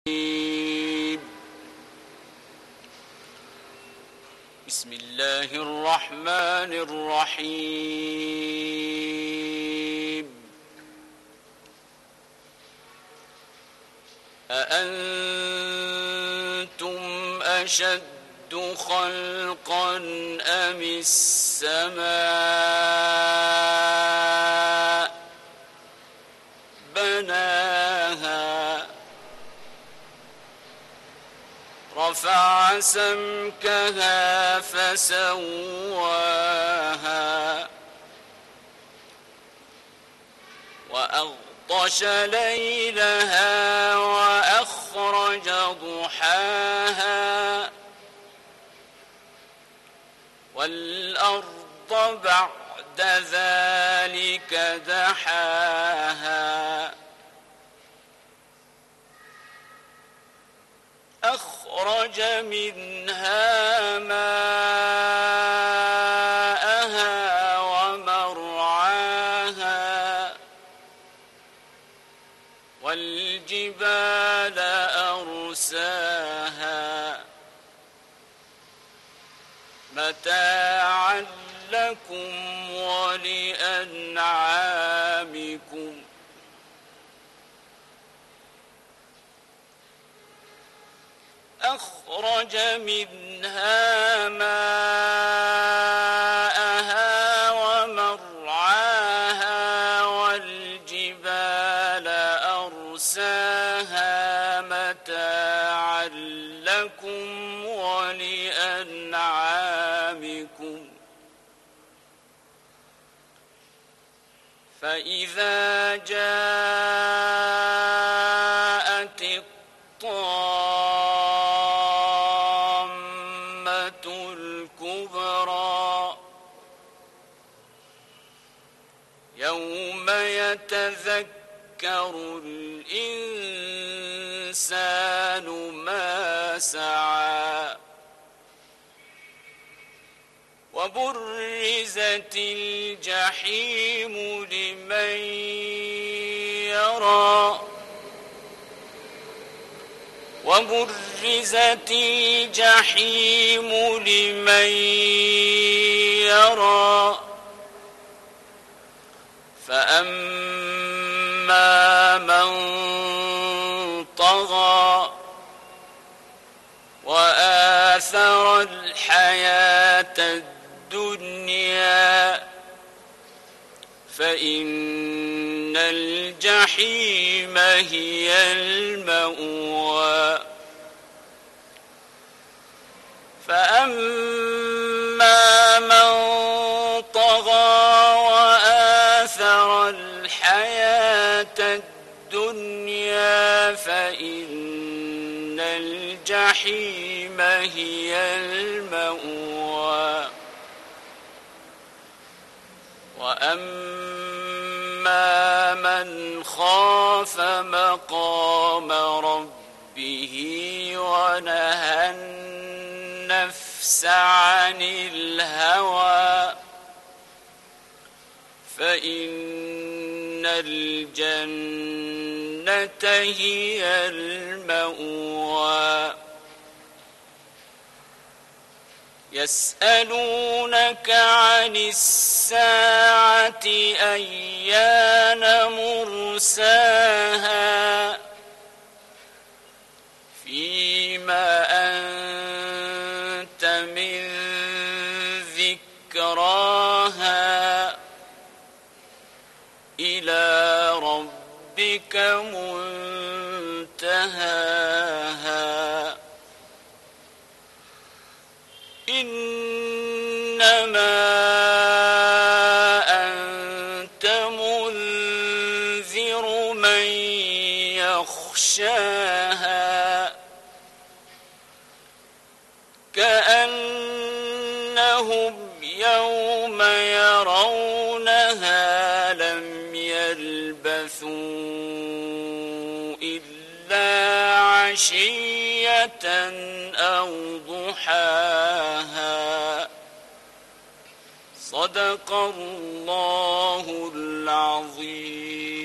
بسم الله الرحمن الرحيم أأنتم أشد خلقا أم السماء بناها رفع سمكها فسواها وأغطش ليلها وأخرج ضحاها والأرض بعد ذلك دحاها أخرج منها ماءها ومرعاها والجبال أرساها متاعا لكم ولأنعامكم أخرج منها ماءها ومرعاها والجبال أرساها متاعا لكم ولأنعامكم فإذا جاءت الطامة الكبرى يوم يتذكر الإنسان ما سعى وبرزت الجحيم لمن يرى وبرزت الجحيم لمن يرى فأما من طغى وآثر الحياة الدنيا فإن الجحيم هي المأوى فأما من طغى وآثر الحياة الدنيا فإن الجحيم هي المأوى وأما من خاف مقام ربه ونهى النفس عن الهوى فإن الجنة هي المأوى يسألونك عن الساعة أيان مرساها فيما أنت من ذكراها إلى ربك منتهاها إنما أنت منذر من يخشاها كأنهم يوم يرونها لم يلبثوا إلا عشية أو ضحاها صدق الله العظيم.